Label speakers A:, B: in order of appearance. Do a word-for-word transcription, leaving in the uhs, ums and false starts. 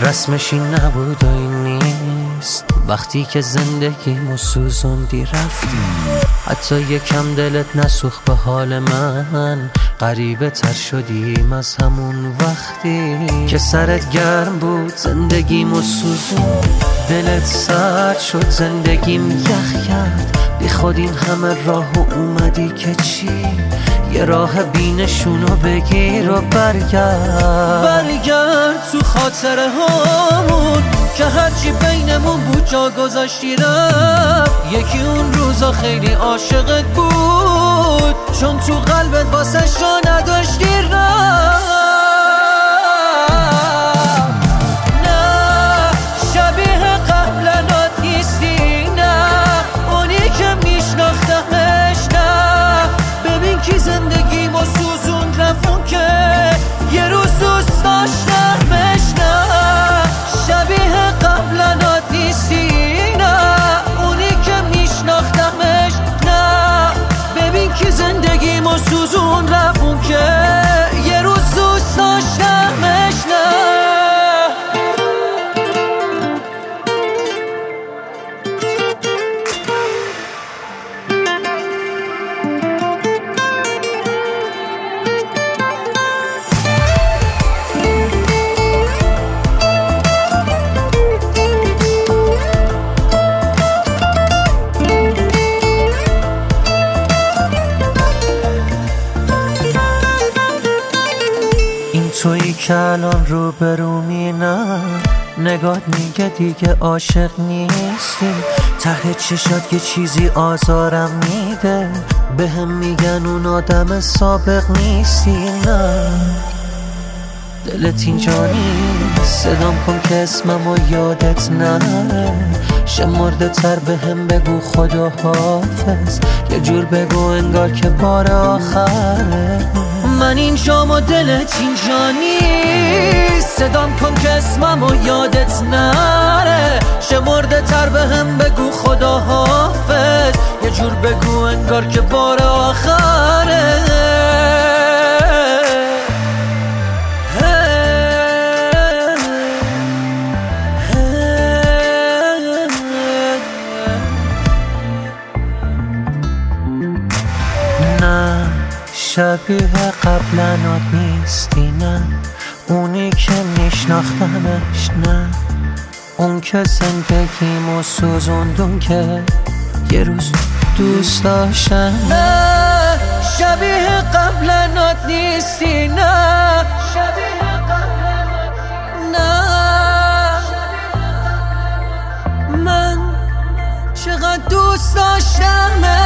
A: رسمش این نبود و این نیست، وقتی که زندگیمو سوزوندی رفتی، حتی یکم دلت نسوخت به حال من، غریبه تر شدیم از همون وقتی که سرت گرم بود زندگیمو سوزون، دلت سرد شد زندگیم یخ کرد، بی خود این همه راهو اومدی که چی، یه راه بینشونو بگیر و برگرد برگرد تو خاطره هامون که هرچی بینمون بود جا گذاشتی رفت، یکی اون روزا خیلی عاشقت بود چون تو قلبت واسه جا نداشتی رفت. نه شبیه قبلنات نیستی، نه اونی که میشناختمش، نه ببین کی زندگیمو سوزون رفون که یه روز دوست داشتمش، نه شبیه قبلنات نیستی، نه اونی که میشناختمش، نه ببین کی زندگیمو سوزون رفون که یه روز دوست داشتمش، نه تویی که الان رو برومی، نه نگات میگه دیگه عاشق نیستی، ته چشات یه چیزی آزارم میده، به هم میگن اون آدم سابق نیستی، نه دلت اینجا نیست، صدام کن که اسممو یادت نره، شمرده تر به هم بگو خدا حافظ، یه جور بگو انگار که بار آخره، من اینجام و دلت اینجا نیست، صدام کن که اسممو یادت نره، شمرده تر به هم بگو خدا حافظ، یه جور بگو انگار که بار آخره. نه شبیه قبلنات نیستی، نه اونی که میشناختمش، نه اون که زندگیمو سوزوندون که یه روز دوست داشتم، نه شبیه قبلنات نیستی، نه شبیه قبلنات، نه من چقدر دوست داشتم.